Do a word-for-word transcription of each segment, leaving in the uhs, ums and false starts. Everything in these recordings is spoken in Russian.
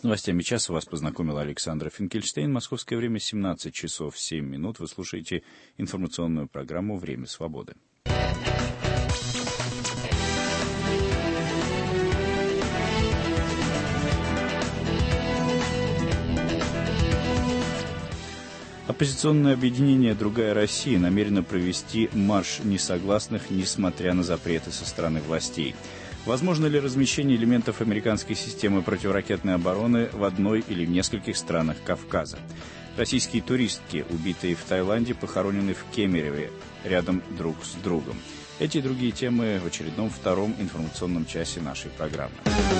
С новостями часа вас познакомила Александра Финкельштейн. Московское время семнадцать часов семь минут. Вы слушаете информационную программу «Время свободы». Оппозиционное объединение «Другая Россия» намерено провести марш несогласных, несмотря на запреты со стороны властей. Возможно ли размещение элементов американской системы противоракетной обороны в одной или в нескольких странах Кавказа? Российские туристки, убитые в Таиланде, похоронены в Кемерове, рядом друг с другом. Эти и другие темы в очередном втором информационном часе нашей программы.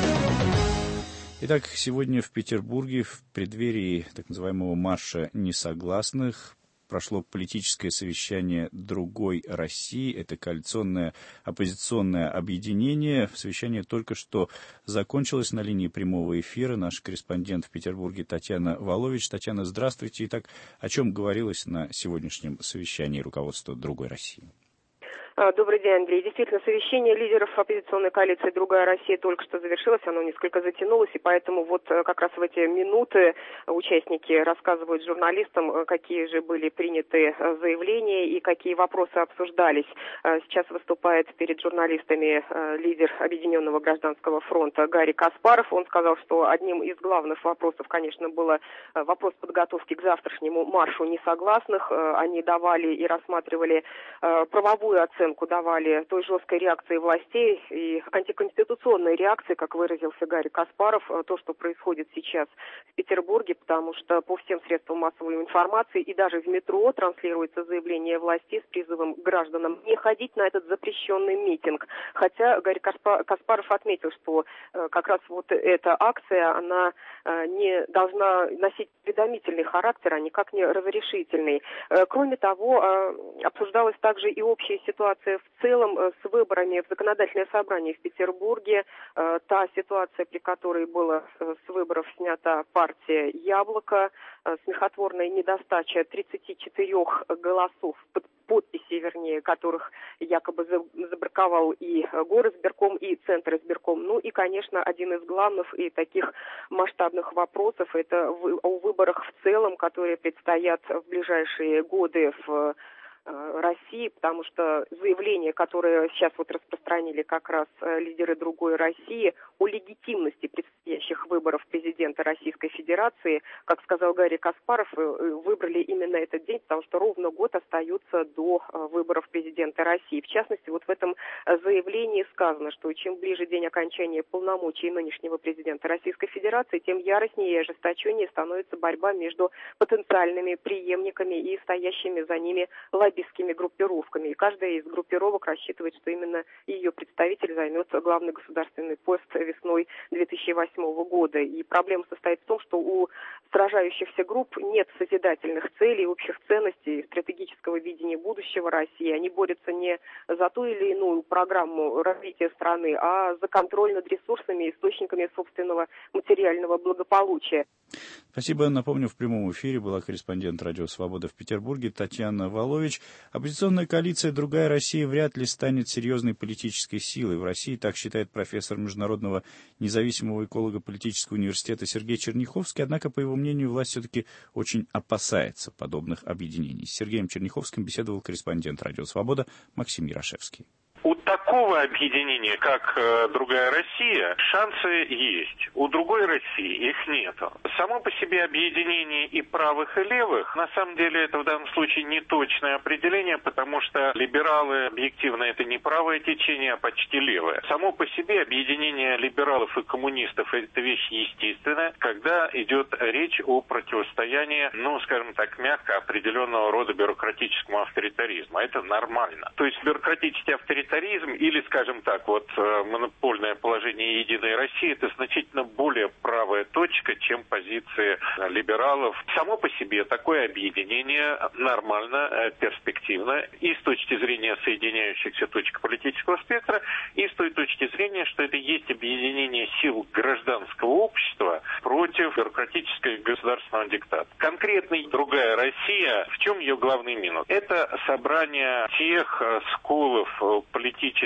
Итак, сегодня в Петербурге в преддверии так называемого марша несогласных прошло политическое совещание «Другой России». Это коалиционное оппозиционное объединение. Совещание только что закончилось. На линии прямого эфира наш корреспондент в Петербурге Татьяна Волович. Татьяна, здравствуйте. Итак, о чем говорилось на сегодняшнем совещании руководства «Другой России»? Добрый день, Андрей. Действительно, совещание лидеров оппозиционной коалиции «Другая Россия» только что завершилось, оно несколько затянулось, и поэтому вот как раз в эти минуты участники рассказывают журналистам, какие же были приняты заявления и какие вопросы обсуждались. Сейчас выступает перед журналистами лидер Объединенного гражданского фронта Гарри Каспаров. Он сказал, что одним из главных вопросов, конечно, был вопрос подготовки к завтрашнему маршу несогласных. Они давали и рассматривали правовую оценку, давали той жесткой реакции властей и антиконституционной реакции, как выразился Гарри Каспаров, то, что происходит сейчас в Петербурге, потому что по всем средствам массовой информации и даже в метро транслируется заявление властей с призывом к гражданам не ходить на этот запрещенный митинг. Хотя Гарри Каспаров отметил, что как раз вот эта акция, она не должна носить уведомительный характер, а никак не разрешительный. Кроме того, обсуждалась также и общая ситуация в целом с выборами в законодательное собрание в Петербурге. Та ситуация, при которой была с выборов снята партия «Яблоко», смехотворная недостача тридцати четырёх голосов, подписей, вернее, которых якобы забраковал и горизбирком, и Центр избирком. Ну и, конечно, один из главных и таких масштабных вопросов — это о выборах в целом, которые предстоят в ближайшие годы в России, потому что заявление, которое сейчас вот распространили как раз лидеры «Другой России» о легитимности предстоящих выборов президента Российской Федерации, как сказал Гарри Каспаров, выбрали именно этот день, потому что ровно год остается до выборов президента России. В частности, вот в этом заявлении сказано, что чем ближе день окончания полномочий нынешнего президента Российской Федерации, тем яростнее и ожесточеннее становится борьба между потенциальными преемниками и стоящими за ними лоббистами, лоббистскими группировками. И каждая из группировок рассчитывает, что именно ее представитель займет главный государственный пост весной две тысячи восьмого года. И проблема состоит в том, что у сражающихся групп нет созидательных целей, общих ценностей, стратегического видения будущего России. Они борются не за ту или иную программу развития страны, а за контроль над ресурсами и источниками собственного материального благополучия. Спасибо. Напомню, в прямом эфире была корреспондент «Радио Свобода» в Петербурге Татьяна Волович. Оппозиционная коалиция «Другая Россия» вряд ли станет серьезной политической силой в России, так считает профессор Международного независимого эколого-политического университета Сергей Черняховский. Однако, по его мнению, власть все-таки очень опасается подобных объединений. С Сергеем Черняховским беседовал корреспондент «Радио Свобода» Максим Ярошевский. У такого объединения, как э, «Другая Россия», шансы есть. У «Другой России» их нету. Само по себе объединение и правых, и левых, на самом деле это в данном случае не точное определение, потому что либералы, объективно, это не правое течение, а почти левое. Само по себе объединение либералов и коммунистов — это вещь естественная, когда идет речь о противостоянии, ну, скажем так, мягко, определенного рода бюрократическому авторитаризму. Это нормально. То есть бюрократический авторитаризм или, скажем так, вот монопольное положение «Единой России» — это значительно более правая точка, чем позиции либералов. Само по себе такое объединение нормально, перспективно и с точки зрения соединяющихся точек политического спектра, и с той точки зрения, что это есть объединение сил гражданского общества против бюрократического государственного диктата. Конкретно «Другая Россия», в чем ее главный минус? Это собрание тех сколов политических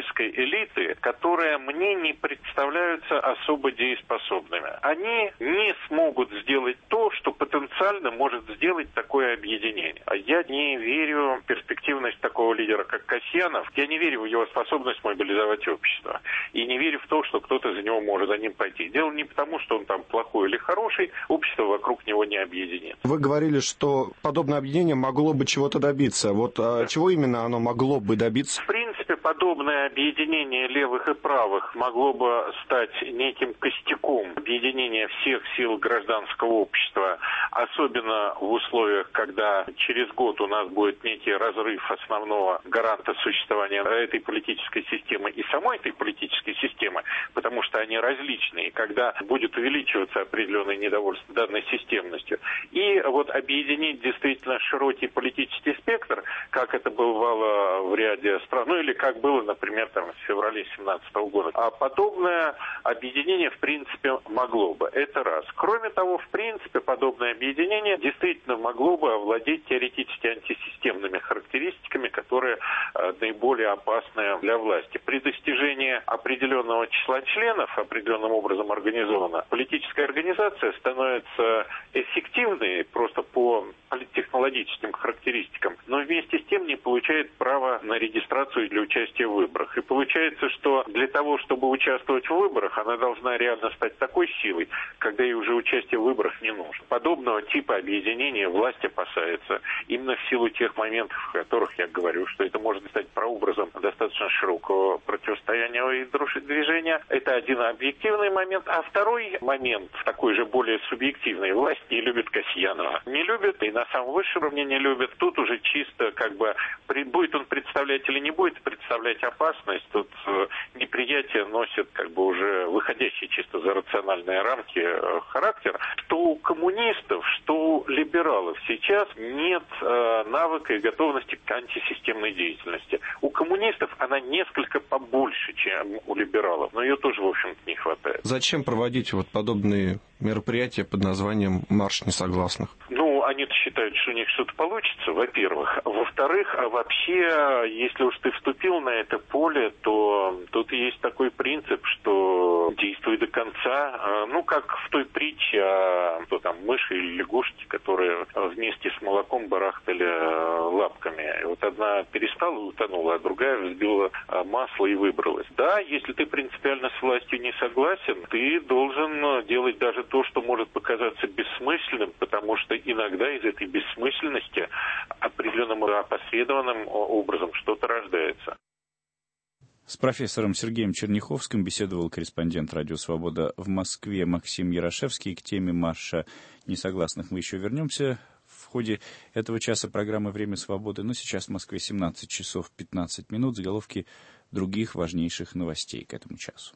политической элиты, которые мне не представляются особо дееспособными. Они не смогут сделать то, что потенциально может сделать такое объединение. Я не верю в перспективность такого лидера, как Касьянов. Я не верю в его способность мобилизовать общество. И не верю в то, что кто-то за него может за ним пойти. Дело не потому, что он там плохой или хороший, общество вокруг него не объединит. Вы говорили, что подобное объединение могло бы чего-то добиться. Вот а чего именно оно могло бы добиться? В принципе, подобное объединение левых и правых могло бы стать неким костяком объединения всех сил гражданского общества, особенно в условиях, когда через год у нас будет некий разрыв основного гаранта существования этой политической системы и самой этой политической системы, потому что они различные, когда будет увеличиваться определенное недовольство данной системностью. И вот объединить действительно широкий политический спектр, как это бывало в ряде стран, ну или как было, например, там, в феврале две тысячи семнадцатого года. А подобное объединение, в принципе, могло бы. Это раз. Кроме того, в принципе, подобное объединение действительно могло бы овладеть теоретически антисистемными характеристиками, которые э, наиболее опасны для власти. При достижении определенного числа членов, определенным образом организована, политическая организация становится эффективной просто по политтехнологическим характеристикам, но вместе с тем не получает права на регистрацию для участия в выборах. И получается, что для того, чтобы участвовать в выборах, она должна реально стать такой силой, когда ей уже участие в выборах не нужно. Подобного типа объединения власть опасается именно в силу тех моментов, о которых я говорю, что это может стать прообразом достаточно широкого противостояния и движения. Это один объективный момент. А второй момент, такой же более субъективный, власть не любит Касьянова. Не любит и на самом высшем уровне не любит. Тут уже чисто как бы будет он представлять или не будет представлять опасность, тут э, неприятие носит как бы уже выходящий чисто за рациональные рамки э, характер. Что у коммунистов, что у либералов сейчас нет э, навыка и готовности к антисистемной деятельности. У коммунистов она несколько побольше, чем у либералов, но ее тоже, в общем-то, не хватает. Зачем проводить вот подобные мероприятия под названием «Марш несогласных»? Ну, они-то считают, что у них что-то получится, во-первых. Во-вторых, а вообще, если уж ты вступил на это поле, то тут есть такой принцип, что действуй до конца. Ну, как в той притче о кто там, мыши или лягушки, которые вместе с молоком барахтали лапками. И вот одна перестала и утонула, а другая взбила масло и выбралась. Да, если ты принципиально с властью не согласен, ты должен делать даже то, что может показаться бессмысленным, потому что иногда из этой бессмысленности определенным опосредованным образом что-то рождается. С профессором Сергеем Черняховским беседовал корреспондент «Радио Свобода» в Москве Максим Ярошевский. К теме марша несогласных мы еще вернемся в ходе этого часа программы «Время свободы». Но сейчас в Москве семнадцать часов пятнадцать минут. Заголовки других важнейших новостей к этому часу.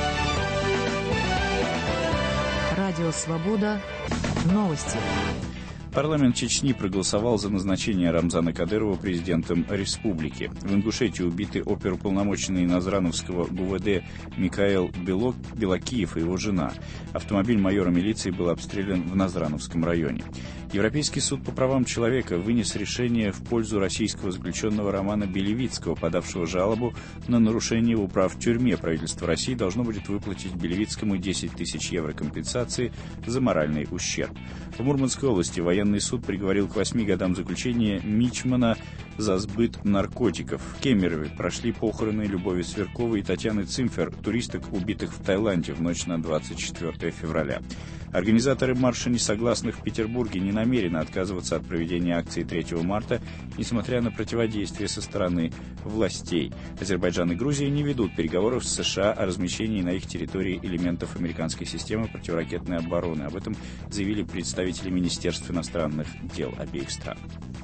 Радио «Свобода». Новости. Парламент Чечни проголосовал за назначение Рамзана Кадырова президентом республики. В Ингушетии убиты оперуполномоченный Назрановского ГУВД Микаэл Белок, Белакиев и его жена. Автомобиль майора милиции был обстрелян в Назрановском районе. Европейский суд по правам человека вынес решение в пользу российского заключенного Романа Белевицкого, подавшего жалобу на нарушение его прав в тюрьме. Правительство России должно будет выплатить Белевицкому десять тысяч евро компенсации за моральный ущерб. В Мурманской области военный суд приговорил к восьми годам заключения Мичмана за сбыт наркотиков. В Кемерове прошли похороны Любови Сверковой и Татьяны Цимфер, туристок, убитых в Таиланде в ночь на двадцать четвёртое февраля. Организаторы марша несогласных в Петербурге не намерены отказываться от проведения акции третьего марта, несмотря на противодействие со стороны властей. Азербайджан и Грузия не ведут переговоров с США о размещении на их территории элементов американской системы противоракетной обороны. Об этом заявили представители Министерства иностранных дел обеих стран.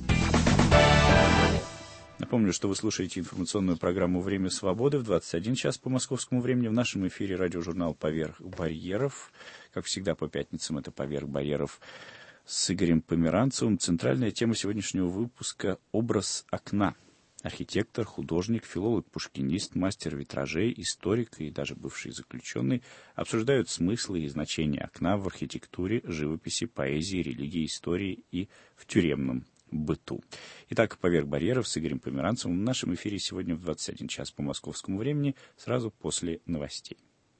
Напомню, что вы слушаете информационную программу «Время свободы» в двадцать один час по московскому времени. В нашем эфире радиожурнал «Поверх барьеров». Как всегда, по пятницам это «Поверх барьеров» с Игорем Померанцевым. Центральная тема сегодняшнего выпуска – образ окна. Архитектор, художник, филолог-пушкинист, мастер витражей, историк и даже бывший заключенный обсуждают смыслы и значения окна в архитектуре, живописи, поэзии, религии, истории и в тюремном быту. Итак, «Поверх барьеров» с Игорем Померанцевым в нашем эфире сегодня в двадцать один час по московскому времени, сразу после новостей.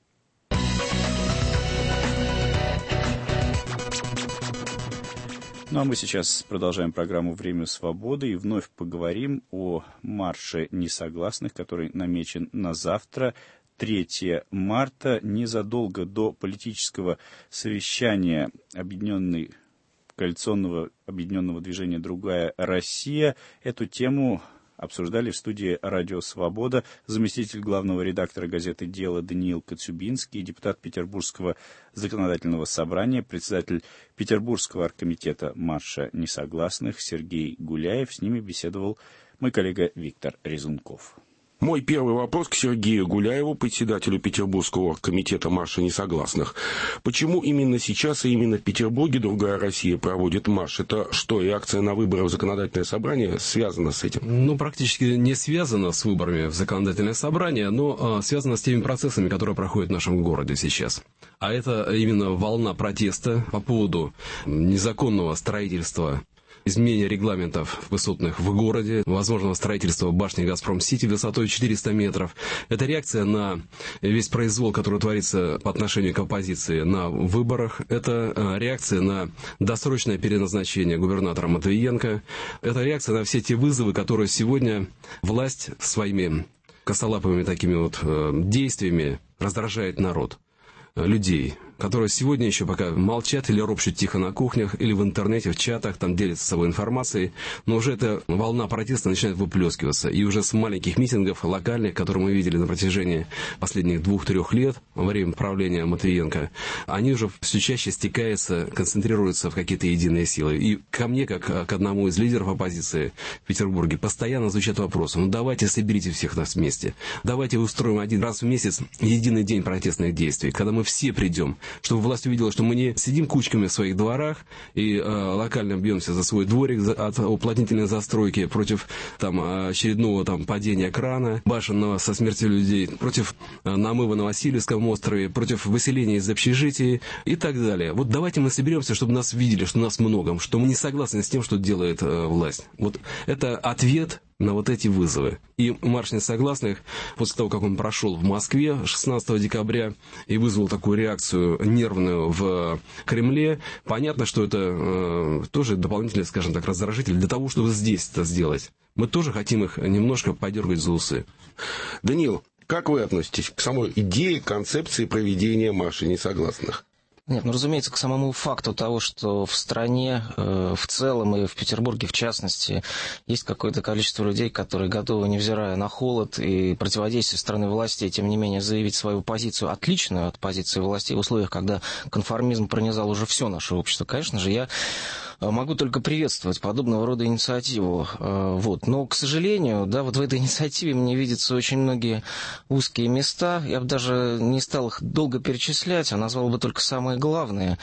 Ну а мы сейчас продолжаем программу «Время свободы» и вновь поговорим о марше несогласных, который намечен на завтра, третьего марта, незадолго до политического совещания объединенной, коалиционного объединенного движения «Другая Россия». Эту тему обсуждали в студии «Радио Свобода» заместитель главного редактора газеты «Дело» Даниил Коцюбинский, депутат Петербургского законодательного собрания, председатель Петербургского оргкомитета марша несогласных Сергей Гуляев. С ними беседовал мой коллега Виктор Резунков. Мой первый вопрос к Сергею Гуляеву, председателю Петербургского комитета марша несогласных. Почему именно сейчас и именно в Петербурге «Другая Россия» проводит марш? Это что, реакция на выборы в законодательное собрание связана с этим? Ну, практически не связано с выборами в законодательное собрание, но а, связано с теми процессами, которые проходят в нашем городе сейчас. А это именно волна протеста по поводу незаконного строительства, изменения регламентов высотных в городе, возможного строительства башни «Газпром-Сити» высотой четыреста метров. Это реакция на весь произвол, который творится по отношению к оппозиции на выборах. Это реакция на досрочное переназначение губернатора Матвиенко. Это реакция на все те вызовы, которые сегодня власть своими косолапыми такими вот действиями раздражает народ, людей, которые сегодня еще пока молчат или ропщут тихо на кухнях, или в интернете, в чатах, там делятся с собой информацией, но уже эта волна протеста начинает выплескиваться. И уже с маленьких митингов локальных, которые мы видели на протяжении последних двух-трех лет во время правления Матвиенко, они уже все чаще стекаются, концентрируются в какие-то единые силы. И ко мне, как к одному из лидеров оппозиции в Петербурге, постоянно звучат вопросы: ну давайте соберите всех нас вместе, давайте устроим один раз в месяц единый день протестных действий, когда мы все придем, чтобы власть увидела, что мы не сидим кучками в своих дворах и э, локально бьемся за свой дворик за, от уплотнительной застройки, против там, очередного там, падения крана, башенного со смертью людей, против э, намыва на Васильевском острове, против выселения из общежитий и так далее. Вот давайте мы соберемся, чтобы нас видели, что нас много, что мы не согласны с тем, что делает э, власть. Вот это ответ на вот эти вызовы. И марш несогласных, после того, как он прошел в Москве шестнадцатого декабря и вызвал такую реакцию нервную в Кремле, понятно, что это э, тоже дополнительный, скажем так, раздражитель для того, чтобы здесь это сделать. Мы тоже хотим их немножко подергать за усы. Даниил, как вы относитесь к самой идее, концепции проведения марша несогласных? Нет, ну, разумеется, к самому факту того, что в стране э, в целом и в Петербурге в частности есть какое-то количество людей, которые готовы, невзирая на холод и противодействие стороны властей, тем не менее заявить свою позицию, отличную от позиции властей в условиях, когда конформизм пронизал уже все наше общество. Конечно же, я могу только приветствовать подобного рода инициативу. Вот. Но, к сожалению, да, вот в этой инициативе мне видятся очень многие узкие места. Я бы даже не стал их долго перечислять, а назвал бы только самые главные,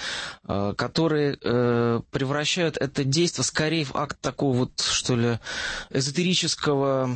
которые превращают это действие скорее в акт такого вот, что ли, эзотерического,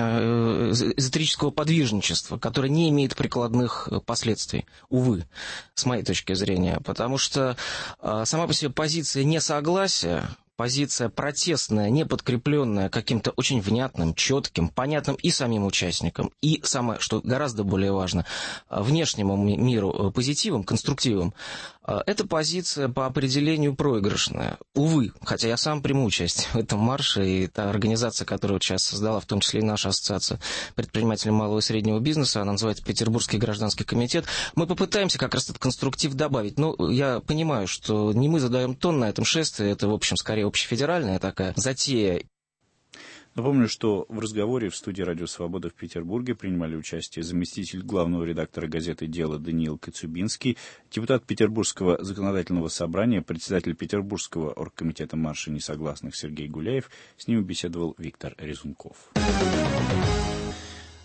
эзотерического подвижничества, которое не имеет прикладных последствий, увы, с моей точки зрения. Потому что сама по себе позиция несогласия, позиция протестная, не подкрепленная каким-то очень внятным, четким, понятным и самим участникам, и самое, что гораздо более важно, внешнему миру позитивом, конструктивом, эта позиция по определению проигрышная. Увы, хотя я сам приму участие в этом марше, и та организация, которую вот сейчас создала, в том числе и наша ассоциация предпринимателей малого и среднего бизнеса, она называется Петербургский гражданский комитет, мы попытаемся как раз этот конструктив добавить. Но я понимаю, что не мы задаем тон на этом шествии, это, в общем, скорее общефедеральная такая затея. Напомню, что в разговоре в студии «Радио Свобода» в Петербурге принимали участие заместитель главного редактора газеты «Дело» Даниил Коцюбинский, депутат Петербургского законодательного собрания, председатель Петербургского оргкомитета марша несогласных Сергей Гуляев. С ними беседовал Виктор Резунков.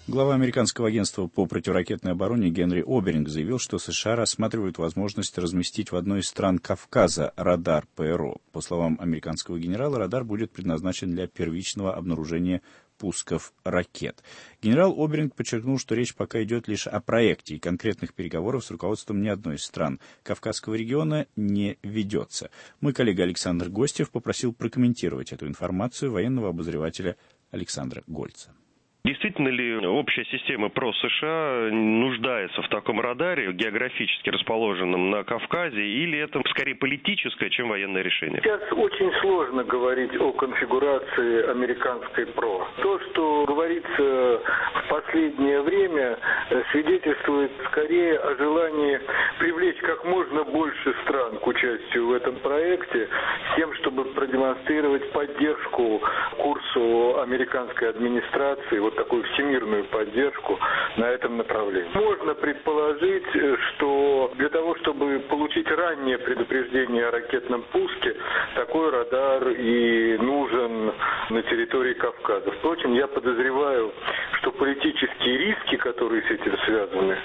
Глава американского агентства по противоракетной обороне Генри Оберинг заявил, что США рассматривают возможность разместить в одной из стран Кавказа радар ПРО. По словам американского генерала, радар будет предназначен для первичного обнаружения пусков ракет. Генерал Оберинг подчеркнул, что речь пока идет лишь о проекте, и конкретных переговоров с руководством ни одной из стран Кавказского региона не ведется. Мой коллега Александр Гостев попросил прокомментировать эту информацию военного обозревателя Александра Гольца. Действительно ли общая система ПРО США нуждается в таком радаре, географически расположенном на Кавказе, или это скорее политическое, чем военное решение? Сейчас очень сложно говорить о конфигурации американской ПРО. То, что говорится в последнее время, свидетельствует скорее о желании привлечь как можно больше стран к участию в этом проекте, с тем, чтобы продемонстрировать поддержку курсу американской администрации, вот такую всемирную поддержку на этом направлении. Можно предположить, что для того, чтобы получить раннее предупреждение о ракетном пуске, такой радар и нужен на территории Кавказа. Впрочем, я подозреваю, что политические риски, которые с этим связаны,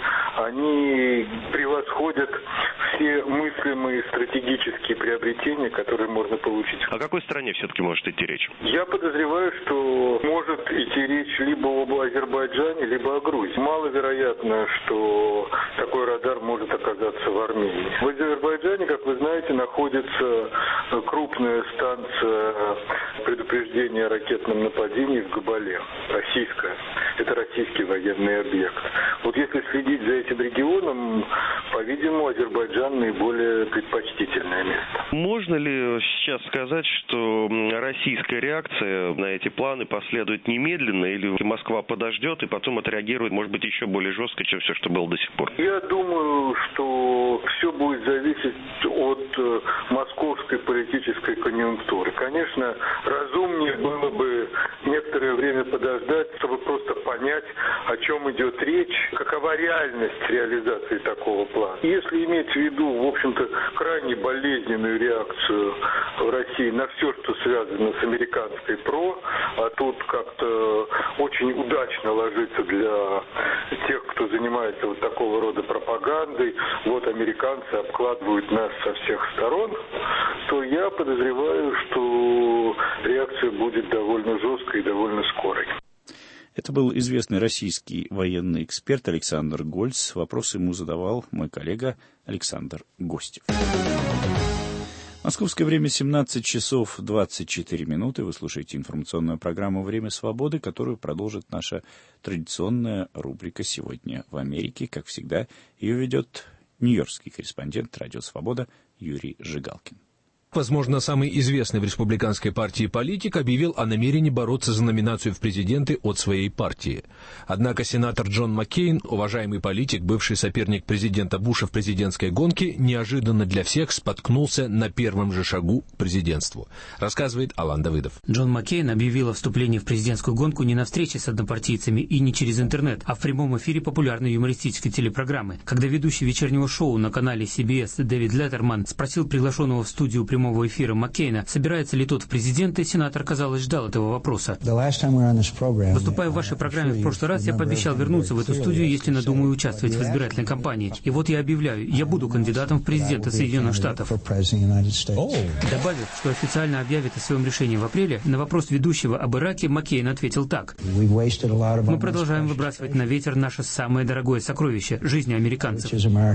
они превосходят все мыслимые стратегические приобретения, которые можно получить. О какой стране все-таки может идти речь? Я подозреваю, что может идти речь либо об Азербайджане, либо о Грузии. Маловероятно, что такой радар может оказаться в Армении. В Азербайджане, как вы знаете, находится крупная станция предупреждения о ракетном нападении в Габале, российская. Это российский военный объект. Вот если следить за этим регионом, по-видимому, Азербайджан наиболее предпочтительное место. Можно ли сейчас сказать, что российская реакция на эти планы последует немедленно, или Москва подождет и потом отреагирует, может быть, еще более жестко, чем все, что было до сих пор? Я думаю, что все будет зависеть от московской политической конъюнктуры. Конечно, разумнее было бы некоторое время подождать, чтобы просто понять, о чем идет речь, какова реальность реализации такого плана. Если иметь в виду, в общем-то, крайне болезненную реакцию в России на все, что связано с американской ПРО, а тут как-то очень удачно ложится для тех, кто занимается вот такого рода пропагандой, вот американцы обкладывают нас со всех сторон, то я подозреваю, что реакция будет довольно жесткой и довольно скорой. Это был известный российский военный эксперт Александр Гольц. Вопрос ему задавал мой коллега Александр Гостев. Московское время семнадцать часов двадцать четыре минуты. Вы слушаете информационную программу «Время свободы», которую продолжит наша традиционная рубрика «Сегодня в Америке». Как всегда, ее ведет нью-йоркский корреспондент «Радио Свобода» Юрий Жигалкин. Возможно, самый известный в республиканской партии политик объявил о намерении бороться за номинацию в президенты от своей партии. Однако сенатор Джон Маккейн, уважаемый политик, бывший соперник президента Буша в президентской гонке, неожиданно для всех споткнулся на первом же шагу к президентству, рассказывает Алан Давыдов. Джон Маккейн объявил о вступлении в президентскую гонку не на встрече с однопартийцами и не через интернет, а в прямом эфире популярной юмористической телепрограммы, когда ведущий вечернего шоу на канале си би эс Дэвид Леттерман спросил приглашенного в студию прямого прямого эфира Маккейна, собирается ли тот в президенты, сенатор, казалось, ждал этого вопроса. Выступая в вашей программе в прошлый раз, я пообещал вернуться в эту студию, если надумаю участвовать в избирательной кампании. И вот я объявляю, я буду кандидатом в президенты Соединенных Штатов. Добавив, что официально объявит о своем решении в апреле, на вопрос ведущего об Ираке Маккейн ответил так. Мы продолжаем выбрасывать на ветер наше самое дорогое сокровище – жизни американцев.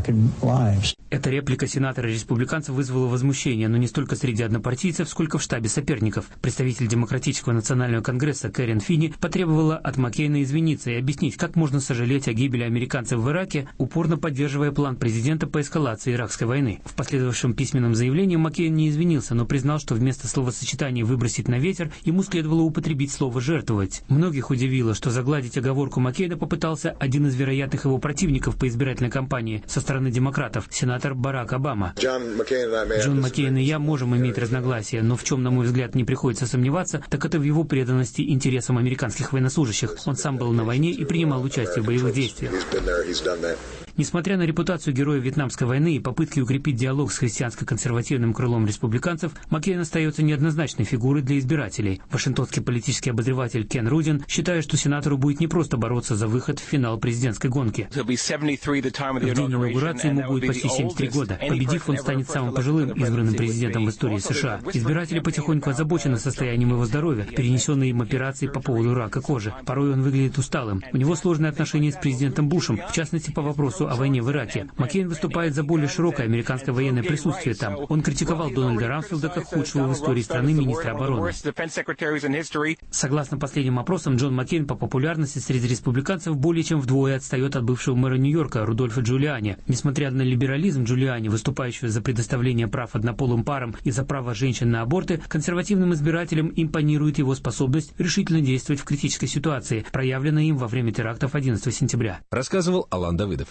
Эта реплика сенатора-республиканцев вызвала возмущение, но не столько среди однопартийцев, сколько в штабе соперников. Представитель Демократического национального конгресса Кэрен Финни потребовала от Маккейна извиниться и объяснить, как можно сожалеть о гибели американцев в Ираке, упорно поддерживая план президента по эскалации иракской войны. В последовавшем письменном заявлении Маккейн не извинился, но признал, что вместо словосочетания «выбросить на ветер» ему следовало употребить слово «жертвовать». Многих удивило, что загладить оговорку Маккейна попытался один из вероятных его противников по избирательной кампании со стороны демократов, сенатор Барак Обама. Джон Маккейн и я можем иметь разногласия, но в чем, на мой взгляд, не приходится сомневаться, так это в его преданности интересам американских военнослужащих. Он сам был на войне и принимал участие в боевых действиях. Несмотря на репутацию героя Вьетнамской войны и попытки укрепить диалог с христианско-консервативным крылом республиканцев, Маккейн остается неоднозначной фигурой для избирателей. Вашингтонский политический обозреватель Кен Рудин считает, что сенатору будет непросто бороться за выход в финал президентской гонки. В день инаугурации ему будет почти семьдесят три года. Победив, он станет самым пожилым избранным президентом в истории США. Избиратели потихоньку озабочены состоянием его здоровья, перенесенной им операции по поводу рака кожи. Порой он выглядит усталым. У него сложные отношения с президентом Бушем, в частности по вопросу о войне в Ираке. Маккейн выступает за более широкое американское военное присутствие там. Он критиковал Дональда Рамсфилда как худшего в истории страны министра обороны. Согласно последним опросам, Джон Маккейн по популярности среди республиканцев более чем вдвое отстает от бывшего мэра Нью-Йорка Рудольфа Джулиани. Несмотря на либерализм Джулиани, выступающего за предоставление прав однополым парам и за право женщин на аборты, консервативным избирателям импонирует его способность решительно действовать в критической ситуации, проявленной им во время терактов одиннадцатого сентября. Рассказывал Алан Давыдов.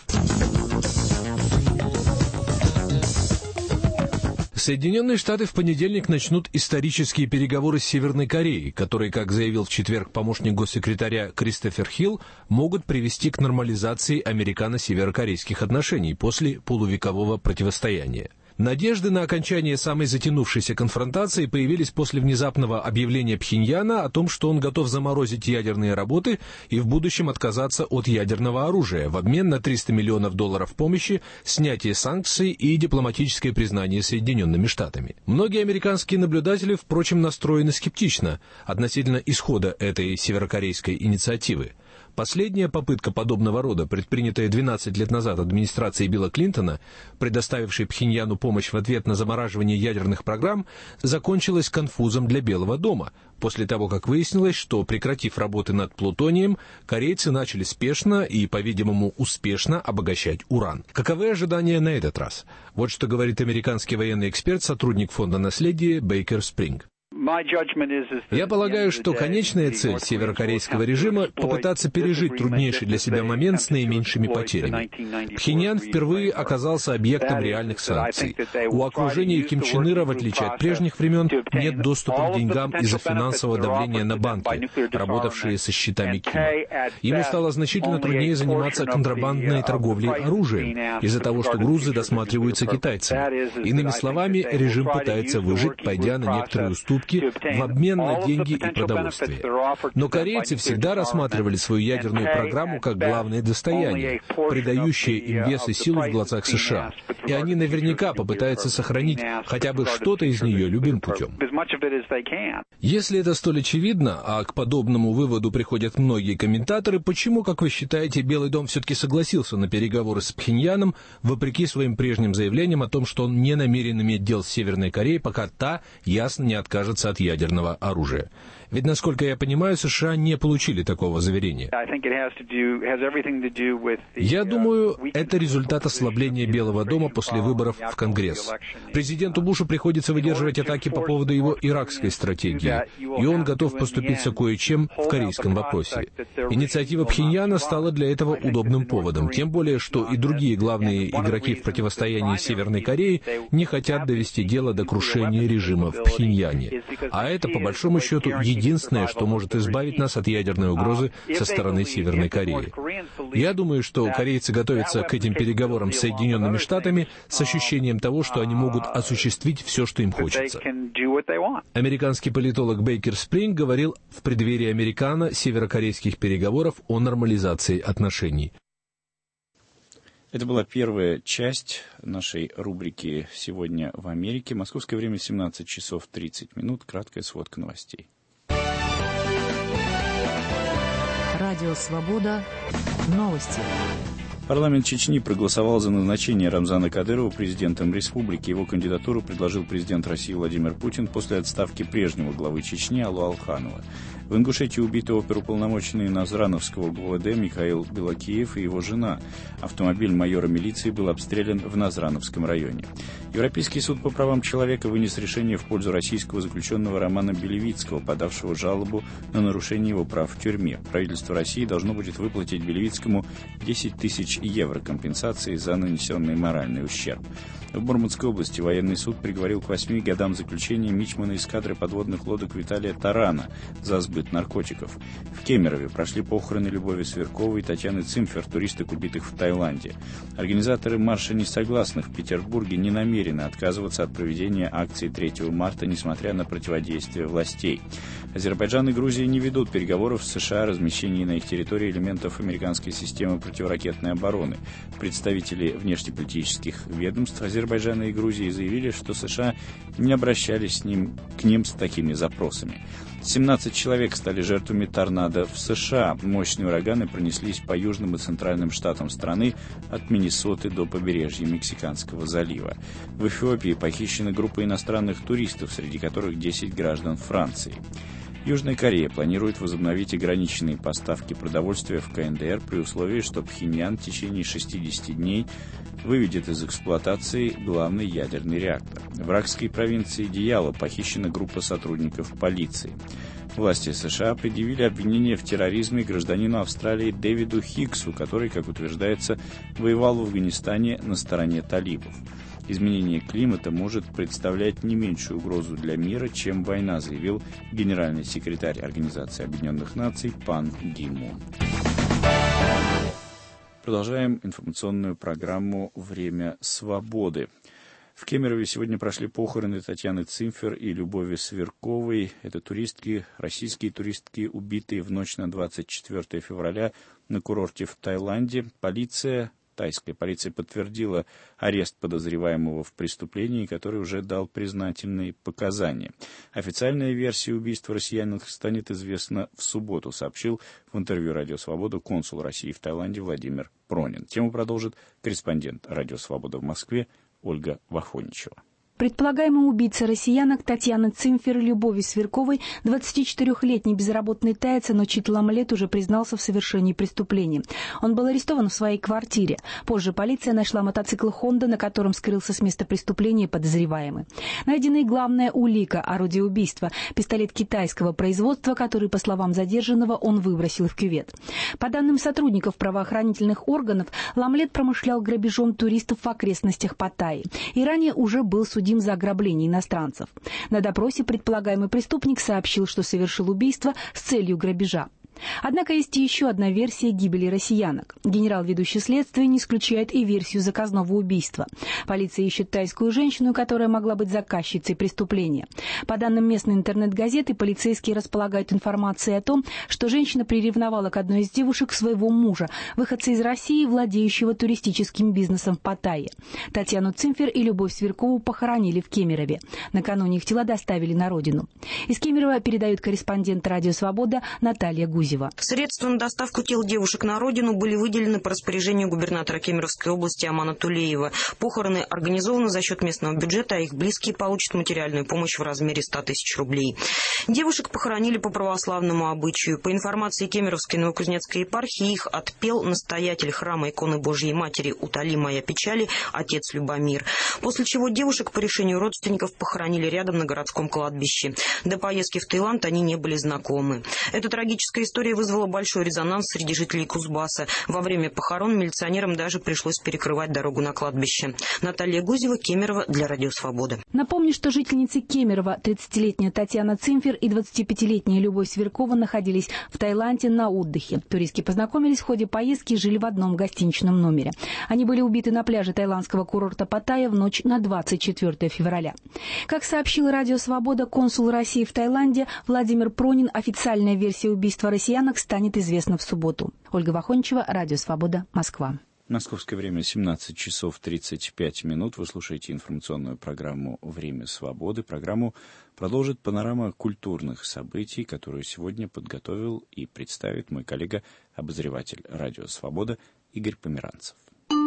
Соединенные Штаты в понедельник начнут исторические переговоры с Северной Кореей, которые, как заявил в четверг помощник госсекретаря Кристофер Хилл, могут привести к нормализации американо-северокорейских отношений после полувекового противостояния. Надежды на окончание самой затянувшейся конфронтации появились после внезапного объявления Пхеньяна о том, что он готов заморозить ядерные работы и в будущем отказаться от ядерного оружия в обмен на триста миллионов долларов помощи, снятие санкций и дипломатическое признание Соединенными Штатами. Многие американские наблюдатели, впрочем, настроены скептично относительно исхода этой северокорейской инициативы. Последняя попытка подобного рода, предпринятая двенадцать лет назад администрацией Билла Клинтона, предоставившей Пхеньяну помощь в ответ на замораживание ядерных программ, закончилась конфузом для Белого дома, после того, как выяснилось, что, прекратив работы над плутонием, корейцы начали спешно и, по-видимому, успешно обогащать уран. Каковы ожидания на этот раз? Вот что говорит американский военный эксперт, сотрудник фонда наследия Бейкер Спринг. Я полагаю, что конечная цель северокорейского режима – попытаться пережить труднейший для себя момент с наименьшими потерями. Пхеньян впервые оказался объектом реальных санкций. У окружения Ким Чен Ира, в отличие от прежних времен, нет доступа к деньгам из-за финансового давления на банки, работавшие со счетами Кима. Ему стало значительно труднее заниматься контрабандной торговлей оружием из-за того, что грузы досматриваются китайцами. Иными словами, режим пытается выжить, пойдя на некоторые уступки в обмен на деньги и продовольствие. Но корейцы всегда рассматривали свою ядерную программу как главное достояние, придающее им вес и силу в глазах США. И они наверняка попытаются сохранить хотя бы что-то из нее любым путем. Если это столь очевидно, а к подобному выводу приходят многие комментаторы, почему, как вы считаете, Белый дом все-таки согласился на переговоры с Пхеньяном, вопреки своим прежним заявлениям о том, что он не намерен иметь дел с Северной Кореей, пока та ясно не откажется от ядерного оружия? Ведь, насколько я понимаю, США не получили такого заверения. Я думаю, это результат ослабления Белого дома после выборов в Конгресс. Президенту Бушу приходится выдерживать атаки по поводу его иракской стратегии, и он готов поступиться кое-чем в корейском вопросе. Инициатива Пхеньяна стала для этого удобным поводом, тем более, что и другие главные игроки в противостоянии Северной Корее не хотят довести дело до крушения режима в Пхеньяне. А это, по большому счету, единственное, что может избавить нас от ядерной угрозы со стороны Северной Кореи. Я думаю, что корейцы готовятся к этим переговорам с Соединенными Штатами с ощущением того, что они могут осуществить все, что им хочется. Американский политолог Бейкер Спринг говорил в преддверии американо-северокорейских переговоров о нормализации отношений. Это была первая часть нашей рубрики «Сегодня в Америке». Московское время семнадцать часов тридцать минут. Краткая сводка новостей. Радио «Свобода». Новости. Парламент Чечни проголосовал за назначение Рамзана Кадырова президентом республики. Его кандидатуру предложил президент России Владимир Путин после отставки прежнего главы Чечни Аллу Алханова. В Ингушетии убиты оперуполномоченный Назрановского ГУВД Михаил Белокиев и его жена. Автомобиль майора милиции был обстрелян в Назрановском районе. Европейский суд по правам человека вынес решение в пользу российского заключенного Романа Белевицкого, подавшего жалобу на нарушение его прав в тюрьме. Правительство России должно будет выплатить Белевицкому десять тысяч евро компенсации за нанесенный моральный ущерб. В Мурманской области военный суд приговорил к восьми годам заключения мичмана эскадры подводных лодок Виталия Тарана за сбор сбыт наркотиков. В Кемерове прошли похороны Любови Сверковой и Татьяны Цимфер, туристок, убитых в Таиланде. Организаторы марша несогласных в Петербурге не намерены отказываться от проведения акции третьего марта, несмотря на противодействие властей. Азербайджан и Грузия не ведут переговоров с США о размещении на их территории элементов американской системы противоракетной обороны. Представители внешнеполитических ведомств Азербайджана и Грузии заявили, что США не обращались с ним, к ним с такими запросами. семнадцать человек стали жертвами торнадо в США. Мощные ураганы пронеслись по южным и центральным штатам страны от Миннесоты до побережья Мексиканского залива. В Эфиопии похищена группа иностранных туристов, среди которых десять граждан Франции. Южная Корея планирует возобновить ограниченные поставки продовольствия в ка эн дэ эр при условии, что Пхеньян в течение шестидесяти дней выведет из эксплуатации главный ядерный реактор. В иракской провинции Дияла похищена группа сотрудников полиции. Власти США предъявили обвинение в терроризме гражданину Австралии Дэвиду Хиггсу, который, как утверждается, воевал в Афганистане на стороне талибов. Изменение климата может представлять не меньшую угрозу для мира, чем война, заявил генеральный секретарь Организации Объединенных Наций Пан Ги Мун. Продолжаем информационную программу «Время свободы». В Кемерове сегодня прошли похороны Татьяны Цимфер и Любови Сверковой. Это туристки, российские туристки, убитые в ночь на двадцать четвёртое февраля на курорте в Таиланде. Полиция... Тайская полиция подтвердила арест подозреваемого в преступлении, который уже дал признательные показания. Официальная версия убийства россиянок станет известна в субботу, сообщил в интервью «Радио Свобода» консул России в Таиланде Владимир Пронин. Тему продолжит корреспондент «Радио Свобода» в Москве Ольга Вахоничева. Предполагаемый убийца россиянок Татьяны Цимфер и Любови Сверковой, двадцатичетырёхлетний безработный таец Анучит Ламлет, уже признался в совершении преступления. Он был арестован в своей квартире. Позже полиция нашла мотоцикл «Хонда», на котором скрылся с места преступления подозреваемый. Найдена и главная улика – орудие убийства – пистолет китайского производства, который, по словам задержанного, он выбросил в кювет. По данным сотрудников правоохранительных органов, Ламлет промышлял грабежом туристов в окрестностях Паттайи и ранее уже был судим за ограбление иностранцев. На допросе предполагаемый преступник сообщил, что совершил убийство с целью грабежа. Однако есть и еще одна версия гибели россиянок. Генерал, ведущий следствие, не исключает и версию заказного убийства. Полиция ищет тайскую женщину, которая могла быть заказчицей преступления. По данным местной интернет-газеты, полицейские располагают информацией о том, что женщина приревновала к одной из девушек своего мужа, выходца из России, владеющего туристическим бизнесом в Паттайе. Татьяну Цимфер и Любовь Сверкову похоронили в Кемерове. Накануне их тела доставили на родину. Из Кемерово передает корреспондент «Радио Свобода» Наталья Гузева. Средства на доставку тел девушек на родину были выделены по распоряжению губернатора Кемеровской области Амана Тулеева. Похороны организованы за счет местного бюджета, а их близкие получат материальную помощь в размере ста тысяч рублей. Девушек похоронили по православному обычаю. По информации Кемеровской Новокузнецкой епархии, их отпел настоятель храма иконы Божьей Матери «Утоли моя печали» отец Любомир. После чего девушек по решению родственников похоронили рядом на городском кладбище. До поездки в Таиланд они не были знакомы. Эта трагическая история История вызвала большой резонанс среди жителей Кузбасса. Во время похорон милиционерам даже пришлось перекрывать дорогу на кладбище. Наталья Гузева, Кемерово, для Радио Свобода. Напомню, что жительницы Кемерово, тридцатилетняя Татьяна Цимфер и двадцатипятилетняя Любовь Сверкова, находились в Таиланде на отдыхе. Туристки познакомились в ходе поездки и жили в одном гостиничном номере. Они были убиты на пляже таиландского курорта Паттайя в ночь на двадцать четвёртое февраля. Как сообщил Радио Свобода консул России в Таиланде Владимир Пронин, официальная версия убийства россиян станет известна в субботу. Ольга Вахоничева, Радио Свобода, Москва. Московское время семнадцать часов тридцать пять минут. Вы слушаете информационную программу «Время свободы». Программу продолжит панорама культурных событий, которую сегодня подготовил и представит мой коллега-обозреватель «Радио Свобода» Игорь Померанцев.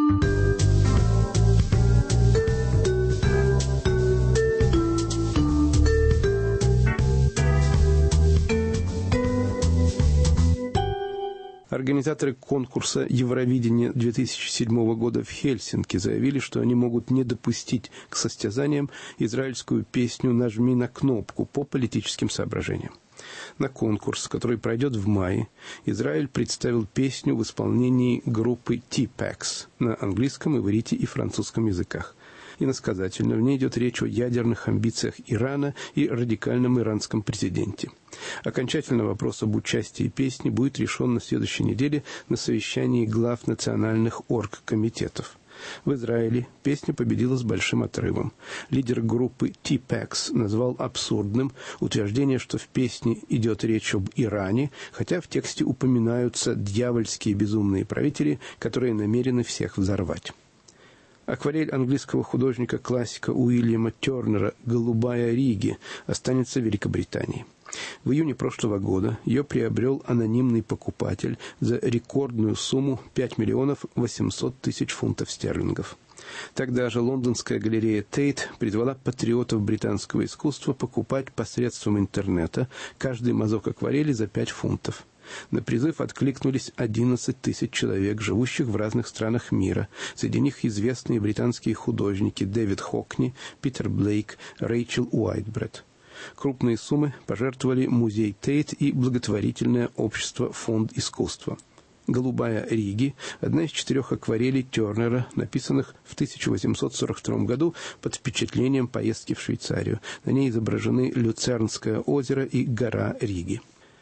Организаторы конкурса «Евровидение» две тысячи седьмого года в Хельсинки заявили, что они могут не допустить к состязаниям израильскую песню «Нажми на кнопку» по политическим соображениям. На конкурс, который пройдет в мае, Израиль представил песню в исполнении группы T-Pax на английском, иврите и французском языках. Иносказательно, в ней идет речь о ядерных амбициях Ирана и радикальном иранском президенте. Окончательно вопрос об участии песни будет решен на следующей неделе на совещании глав национальных оргкомитетов. В Израиле песня победила с большим отрывом. Лидер группы T-Pax назвал абсурдным утверждение, что в песне идет речь об Иране, хотя в тексте упоминаются дьявольские безумные правители, которые намерены всех взорвать. Акварель английского художника-классика Уильяма Тернера «Голубая Риги» останется в Великобритании. В июне прошлого года ее приобрел анонимный покупатель за рекордную сумму пять миллионов восемьсот тысяч фунтов стерлингов. Тогда же лондонская галерея Тейт призвала патриотов британского искусства покупать посредством интернета каждый мазок акварели за пять фунтов. На призыв откликнулись одиннадцать тысяч человек, живущих в разных странах мира. Среди них известные британские художники Дэвид Хокни, Питер Блейк, Рэйчел Уайтбред. Крупные суммы пожертвовали музей Тейт и благотворительное общество «Фонд искусства». «Голубая Риги» – одна из четырех акварелей Тернера, написанных в тысяча восемьсот сорок втором году под впечатлением поездки в Швейцарию. На ней изображены Люцернское озеро и гора Риги.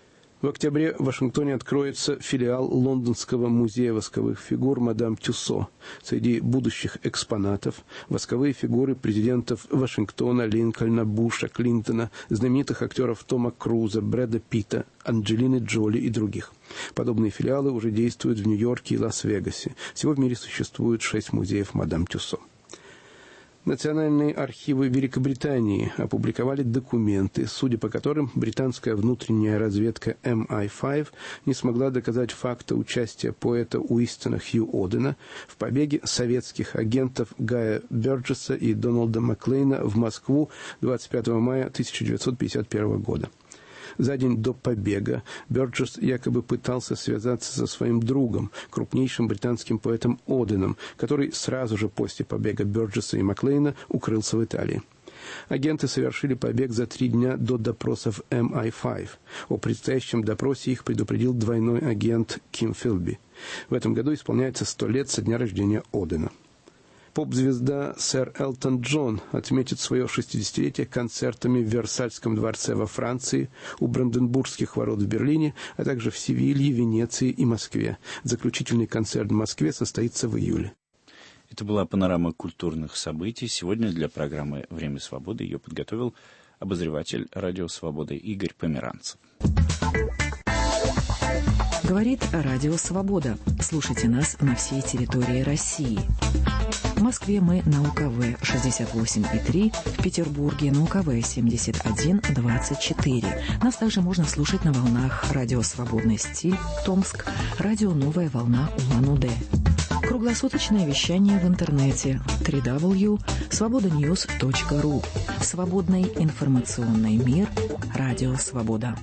В октябре в Вашингтоне откроется филиал Лондонского музея восковых фигур «Мадам Тюссо». Среди будущих экспонатов восковые фигуры президентов Вашингтона, Линкольна, Буша, Клинтона, знаменитых актеров Тома Круза, Брэда Питта, Анджелины Джоли и других. Подобные филиалы уже действуют в Нью-Йорке и Лас-Вегасе. Всего в мире существует шесть музеев «Мадам Тюссо». Национальные архивы Великобритании опубликовали документы, судя по которым британская внутренняя разведка эм ай пять не смогла доказать факта участия поэта Уинстона Хью Одена в побеге советских агентов Гая Бёрджесса и Дональда Маклейна в Москву двадцать пятого мая тысяча девятьсот пятьдесят первого года. За день до побега Бёрджесс якобы пытался связаться со своим другом, крупнейшим британским поэтом Оденом, который сразу же после побега Бёрджесса и Маклейна укрылся в Италии. Агенты совершили побег за три дня до допросов эм ай пять. О предстоящем допросе их предупредил двойной агент Ким Филби. В этом году исполняется сто лет со дня рождения Одена. Поп-звезда сэр Элтон Джон отметит свое шестидесятилетие концертами в Версальском дворце во Франции, у Бранденбургских ворот в Берлине, а также в Севилье, Венеции и Москве. Заключительный концерт в Москве состоится в июле. Это была панорама культурных событий. Сегодня для программы «Время свободы» ее подготовил обозреватель «Радио Свобода» Игорь Померанцев. Говорит Радио Свобода. Слушайте нас на всей территории России. В Москве мы на У Ка Вэ шестьдесят восемь и три, в Петербурге на У Ка Вэ семьдесят один двадцать четыре. Нас также можно слушать на волнах Радио Свободный стиль, Томск, Радио Новая волна Улан-Удэ. Круглосуточное вещание в интернете дабл ю дабл ю дабл ю точка свобода ньюс точка ру. Свободный информационный мир. Радио Свобода.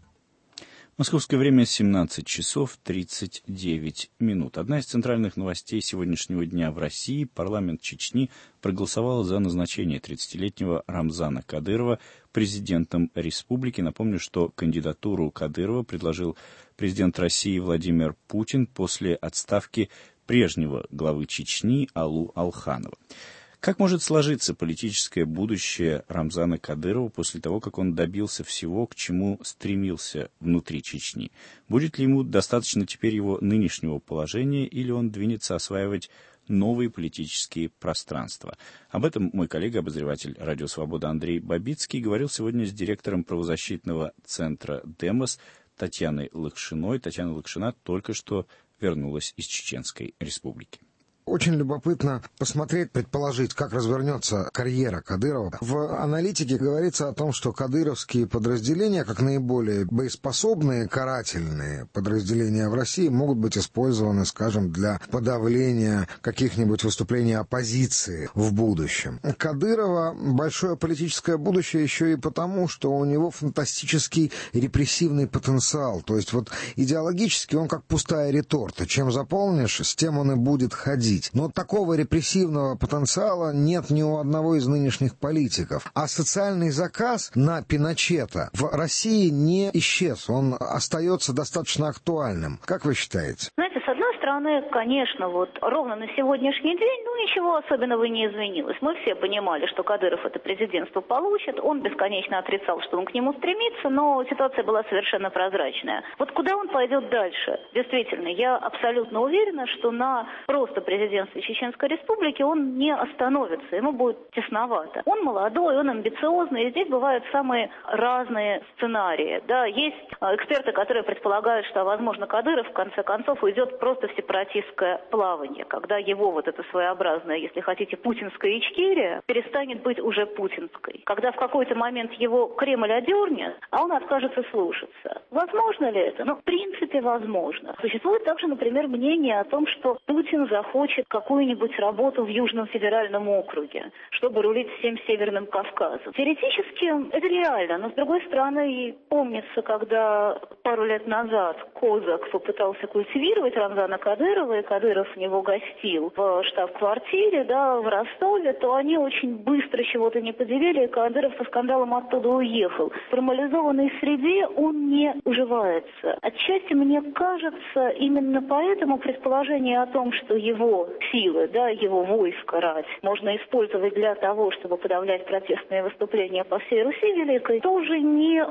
Московское время семнадцать часов тридцать девять минут. Одна из центральных новостей сегодняшнего дня в России. Парламент Чечни проголосовал за назначение тридцатилетнего Рамзана Кадырова президентом республики. Напомню, что кандидатуру Кадырова предложил президент России Владимир Путин после отставки прежнего главы Чечни Алу Алханова. Как может сложиться политическое будущее Рамзана Кадырова после того, как он добился всего, к чему стремился внутри Чечни? Будет ли ему достаточно теперь его нынешнего положения, или он двинется осваивать новые политические пространства? Об этом мой коллега, обозреватель «Радио Свобода» Андрей Бабицкий говорил сегодня с директором правозащитного центра «Демос» Татьяной Лакшиной. Татьяна Лакшина только что вернулась из Чеченской Республики. Очень любопытно посмотреть, предположить, как развернется карьера Кадырова. В аналитике говорится о том, что кадыровские подразделения, как наиболее боеспособные карательные подразделения в России, могут быть использованы, скажем, для подавления каких-нибудь выступлений оппозиции в будущем. Кадырова большое политическое будущее еще и потому, что у него фантастический репрессивный потенциал. То есть вот идеологически он как пустая реторта. Чем заполнишь, с тем он и будет ходить. Но такого репрессивного потенциала нет ни у одного из нынешних политиков. А социальный заказ на Пиночета в России не исчез. Он остается достаточно актуальным. Как вы считаете? Знаете, с одной стороны, конечно, вот ровно на сегодняшний день, ну, ничего особенного не изменилось. Мы все понимали, что Кадыров это президентство получит. Он бесконечно отрицал, что он к нему стремится, но ситуация была совершенно прозрачная. Вот куда он пойдет дальше? Действительно, я абсолютно уверена, что на просто президентстве Чеченской Республики он не остановится, ему будет тесновато. Он молодой, он амбициозный, и здесь бывают самые разные сценарии. Да, есть эксперты, которые предполагают, что, возможно, Кадыров в конце концов уйдет просто в сепаратистское плавание, когда его вот это своеобразное, если хотите, путинская Ичкерия перестанет быть уже путинской. Когда в какой-то момент его Кремль одернет, а он откажется слушаться. Возможно ли это? Ну, в принципе, возможно. Существует также, например, мнение о том, что Путин захочет какую-нибудь работу в Южном федеральном округе, чтобы рулить всем Северным Кавказом. Теоретически это реально, но с другой стороны, и помнится, когда пару лет назад Козак попытался культивировать Рамзана Кадырова, и Кадыров в него гостил в штаб-квартире, да, в Ростове, то они очень быстро чего-то не поделили, и Кадыров со скандалом оттуда уехал. В формализованной среде он не уживается. Отчасти, мне кажется, именно поэтому предположение о том, что его силы, да, его войско, рать, можно использовать для того, чтобы подавлять протестные выступления по всей Руси Великой, тоже не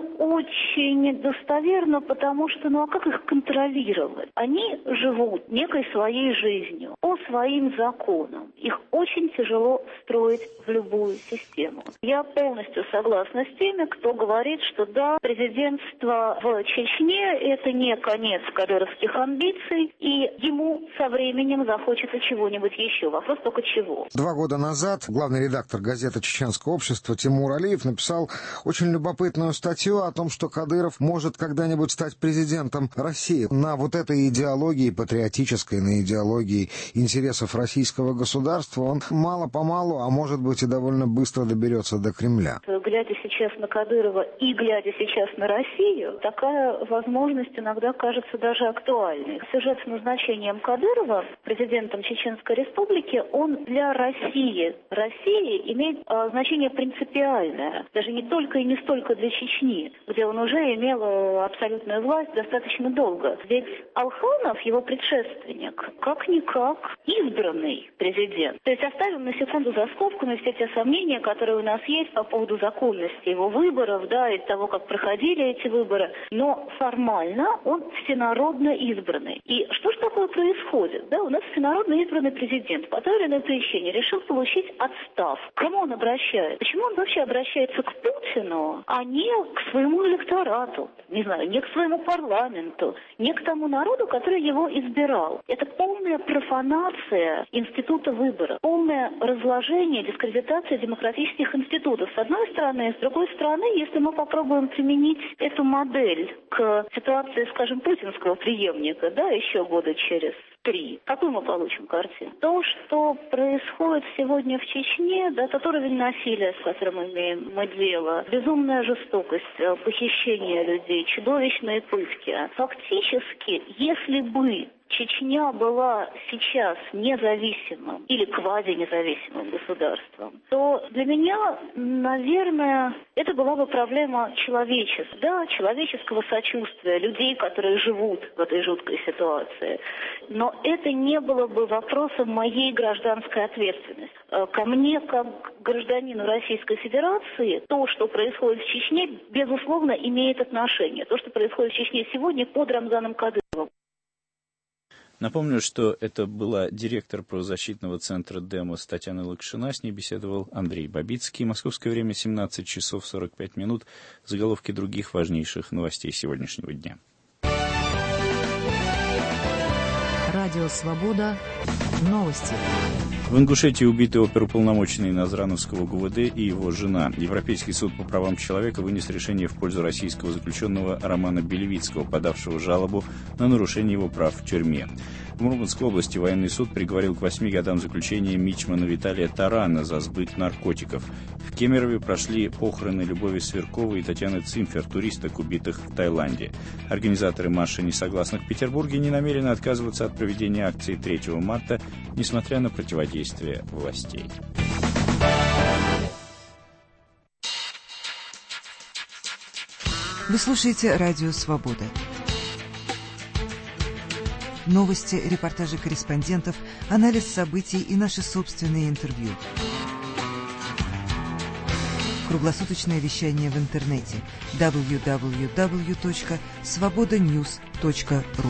очень достоверно, потому что, ну а как их контролировать? Они живут некой своей жизнью, по своим законам. Их очень тяжело строить в любую систему. Я полностью согласна с теми, кто говорит, что да, президентство в Чечне – это не конец кадыровских амбиций, и ему со временем захочется чего-нибудь еще. Вопрос только чего. Два года назад главный редактор газеты «Чеченское общество» Тимур Алиев написал очень любопытную статью о том, что Кадыров может когда-нибудь стать президентом России. На вот этой идеологии патриотической, на идеологии интересов российского государства он мало-помалу, а может быть и довольно быстро доберется до Кремля. Глядя сейчас на Кадырова и глядя сейчас на Россию, такая возможность иногда кажется даже актуальной. Сюжет с назначением Кадырова президентом Чеченской Республики, он для России, России имеет а, значение принципиальное. Даже не только и не столько для Чечни, где он уже имел а, абсолютную власть достаточно долго. Ведь Алханов, его предшественник, как-никак избранный президент. То есть оставим на секунду за скобками все те сомнения, которые у нас есть по поводу законности его выборов, да, и того, как проходили эти выборы. Но формально он всенародно избранный. И что же такое происходит? Да, у нас всенародно избранный президент по той или иной причине решил получить отставку. К кому он обращается? Почему он вообще обращается к Путину, а не к своему электорату? Не знаю, не к своему парламенту, не к тому народу, который его избирал. Это полная профанация института выборов, полное разложение, дискредитация демократических институтов. С одной стороны, с другой стороны, если мы попробуем применить эту модель к ситуации, скажем, путинского преемника, да, еще года через три, какую мы получим картину? То, что происходит сегодня в Чечне, да, тот уровень насилия, с которым мы имеем мы дело, безумная жестокость, похищение людей, чудовищные пытки. Фактически, если бы Чечня была сейчас независимым или квазинезависимым государством, то для меня, наверное, это была бы проблема человечества, да, человеческого сочувствия, людей, которые живут в этой жуткой ситуации. Но это не было бы вопросом моей гражданской ответственности. Ко мне, как гражданину Российской Федерации, то, что происходит в Чечне, безусловно, имеет отношение. То, что происходит в Чечне сегодня, под Рамзаном Кадыровым. Напомню, что это была директор правозащитного центра «Демос» Татьяна Лакшина. С ней беседовал Андрей Бабицкий. Московское время семнадцать часов сорок пять минут. Заголовки других важнейших новостей сегодняшнего дня. Радио «Свобода». Новости. В Ингушетии убиты оперуполномоченный Назрановского ГУВД и его жена. Европейский суд по правам человека вынес решение в пользу российского заключенного Романа Белевицкого, подавшего жалобу на нарушение его прав в тюрьме. В Мурманской области военный суд приговорил к восьми годам заключения мичмана Виталия Тарана за сбыт наркотиков. В Кемерове прошли похороны Любови Сверковой и Татьяны Цимфер, туристок, убитых в Таиланде. Организаторы марша несогласных в Петербурге не намерены отказываться от проведения акции третьего марта, несмотря на противодействие властей. Вы слушаете «Радио Свобода». новости, репортажи корреспондентов, анализ событий и наши собственные интервью. Круглосуточное вещание в интернете дабл ю дабл ю дабл ю точка свобода ньюс точка ру.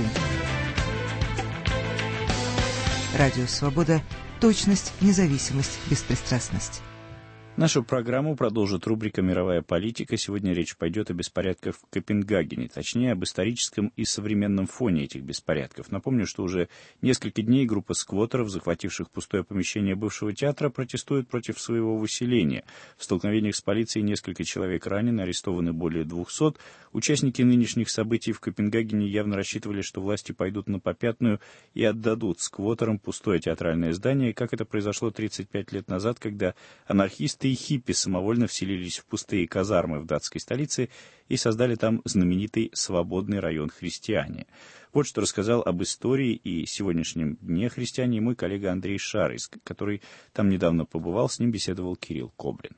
Радио «Свобода». Точность, независимость, беспристрастность. Нашу программу продолжит рубрика «Мировая политика». Сегодня речь пойдет о беспорядках в Копенгагене, точнее, об историческом и современном фоне этих беспорядков. Напомню, что уже несколько дней группа сквоттеров, захвативших пустое помещение бывшего театра, протестует против своего выселения. В столкновениях с полицией несколько человек ранены, арестованы более двухсот. Участники нынешних событий в Копенгагене явно рассчитывали, что власти пойдут на попятную и отдадут сквоттерам пустое театральное здание, как это произошло тридцать пять лет назад, когда анархисты и хиппи самовольно вселились в пустые казармы в датской столице и создали там знаменитый свободный район христиане. Вот что рассказал об истории и сегодняшнем дне христиане мой коллега Андрей Шарис, который там недавно побывал, с ним беседовал Кирилл Коблин.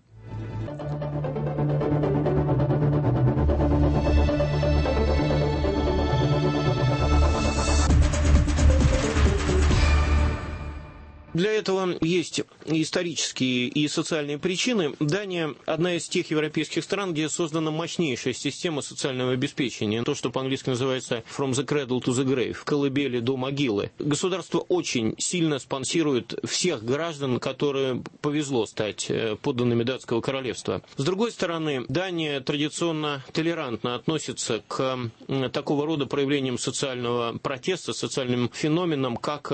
Для этого есть исторические и социальные причины. Дания – одна из тех европейских стран, где создана мощнейшая система социального обеспечения. То, что по-английски называется «from the cradle to the grave» – колыбели до могилы. Государство очень сильно спонсирует всех граждан, которые повезло стать подданными датского королевства. С другой стороны, Дания традиционно толерантно относится к такого рода проявлениям социального протеста, социальным феноменам, как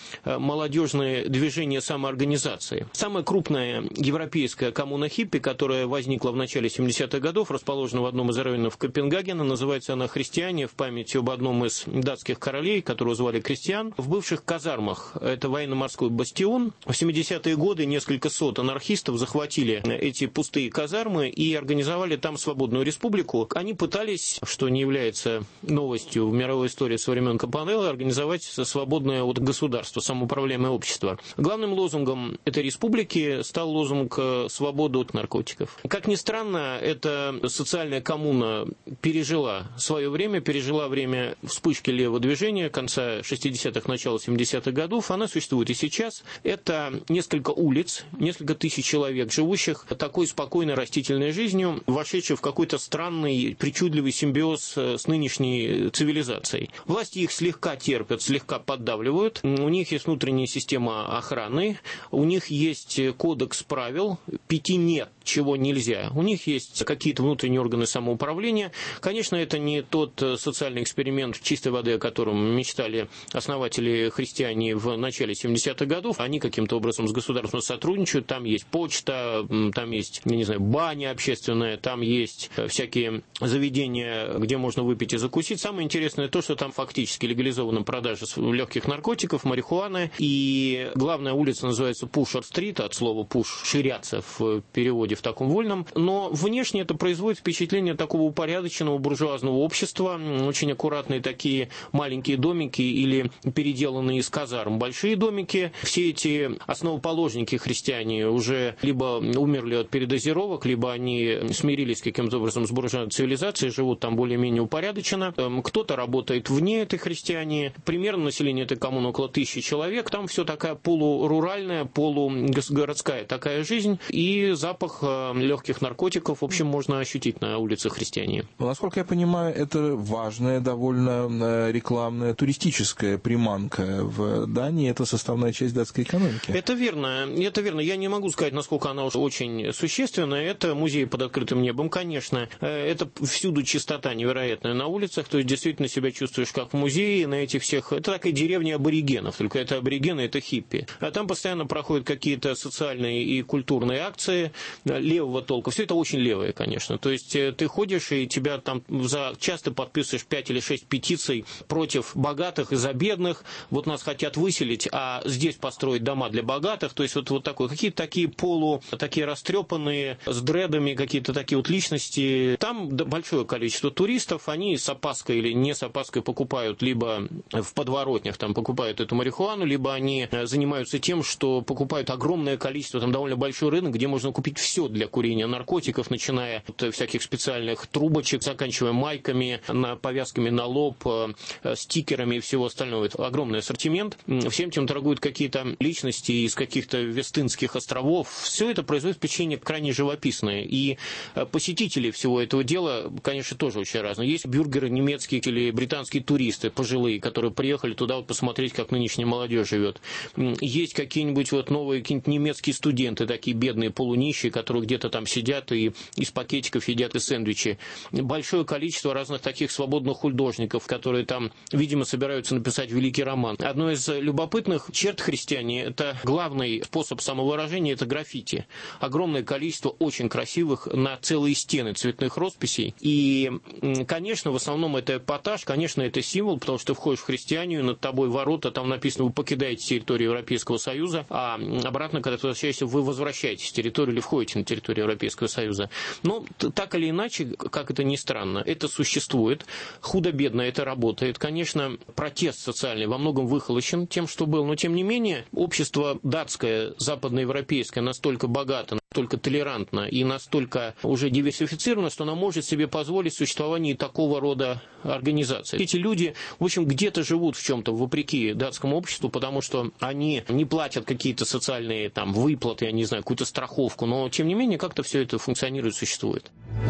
молодежные движение самоорганизации. Самая крупная европейская коммуна хиппи, которая возникла в начале семидесятых годов, расположена в одном из районов Копенгагена, называется она «Христиане», в память об одном из датских королей, которого звали Кристиан. В бывших казармах, это военно-морской бастион, в семидесятые годы несколько сот анархистов захватили эти пустые казармы и организовали там свободную республику. Они пытались, что не является новостью в мировой истории со времен Капанеллы, организовать свободное от государства, самоуправляемое общество. Главным лозунгом этой республики стал лозунг «Свобода от наркотиков». Как ни странно, эта социальная коммуна пережила свое время, пережила время вспышки левого движения конца шестидесятых, начала семидесятых годов. Она существует и сейчас. Это несколько улиц, несколько тысяч человек, живущих такой спокойной растительной жизнью, вошедших в какой-то странный, причудливый симбиоз с нынешней цивилизацией. Власти их слегка терпят, слегка поддавливают. У них есть внутренняя система охраны, у них есть кодекс правил, пяти нет, чего нельзя. У них есть какие-то внутренние органы самоуправления. Конечно, это не тот социальный эксперимент чистой воды, о котором мечтали основатели христиане в начале семидесятых годов. Они каким-то образом с государством сотрудничают. Там есть почта, там есть, я не знаю, баня общественная, там есть всякие заведения, где можно выпить и закусить. Самое интересное то, что там фактически легализована продажа легких наркотиков, марихуаны, и главная улица называется Пушер-стрит, от слова «пуш» – «ширяться» в переводе в таком вольном. Но внешне это производит впечатление такого упорядоченного буржуазного общества. Очень аккуратные такие маленькие домики или переделанные из казарм большие домики. Все эти основоположники христиане уже либо умерли от передозировок, либо они смирились каким-то образом с буржуазной цивилизацией, живут там более-менее упорядоченно. Кто-то работает вне этой христиане. Примерно население этой коммуны около тысячи человек. Там все такая полуруральная, полугородская такая жизнь, и запах легких наркотиков, в общем, можно ощутить на улице христиане. Насколько я понимаю, это важная, довольно рекламная, туристическая приманка в Дании, это составная часть датской экономики. Это верно, это верно. Я не могу сказать, насколько она уж очень существенная. Это музей под открытым небом, конечно. Это всюду чистота невероятная на улицах, то есть действительно себя чувствуешь как в музее, на этих всех... Это такая деревня аборигенов, только это аборигены, это хиппи. А там постоянно проходят какие-то социальные и культурные акции левого толка. Все это очень левое, конечно. То есть ты ходишь, и тебя там за часто подписываешь пять или шесть петиций против богатых и за бедных. Вот нас хотят выселить, а здесь построить дома для богатых. То есть вот, вот такое. Какие-то такие полу, такие растрепанные, с дредами, какие-то такие вот личности. Там большое количество туристов. Они с опаской или не с опаской покупают либо в подворотнях там покупают эту марихуану, либо они занимаются тем, что покупают огромное количество, там довольно большой рынок, где можно купить все, все для курения наркотиков, начиная от всяких специальных трубочек, заканчивая майками, на, повязками на лоб, стикерами и всего остального. Это огромный ассортимент. Всем этим торгуют какие-то личности из каких-то Вестынских островов. Все это производит впечатление крайне живописное. И посетители всего этого дела, конечно, тоже очень разные. Есть бюргеры немецкие или британские туристы пожилые, которые приехали туда вот посмотреть, как нынешняя молодежь живет. Есть какие-нибудь вот новые какие-нибудь немецкие студенты, такие бедные полунищие, которые где-то там сидят и из пакетиков едят и сэндвичи. Большое количество разных таких свободных художников, которые там, видимо, собираются написать великий роман. Одно из любопытных черт христиане – это главный способ самовыражения – это граффити. Огромное количество очень красивых на целые стены цветных росписей. И, конечно, в основном это эпатаж, конечно, это символ, потому что ты входишь в христианию, над тобой ворота, там написано, вы покидаете территорию Европейского Союза, а обратно, когда ты возвращаешься, вы возвращаетесь в территорию или входите на территорию Европейского Союза. Но так или иначе, как это ни странно, это существует. Худо-бедно это работает. Конечно, протест социальный во многом выхолощен тем, что был, но тем не менее, общество датское, западноевропейское настолько богато, настолько толерантно и настолько уже диверсифицировано, что она может себе позволить существование такого рода организаций. Эти люди, в общем, где-то живут в чем-то вопреки датскому обществу, потому что они не платят какие-то социальные там выплаты, я не знаю, какую-то страховку, но тем не менее как-то все это функционирует, существует.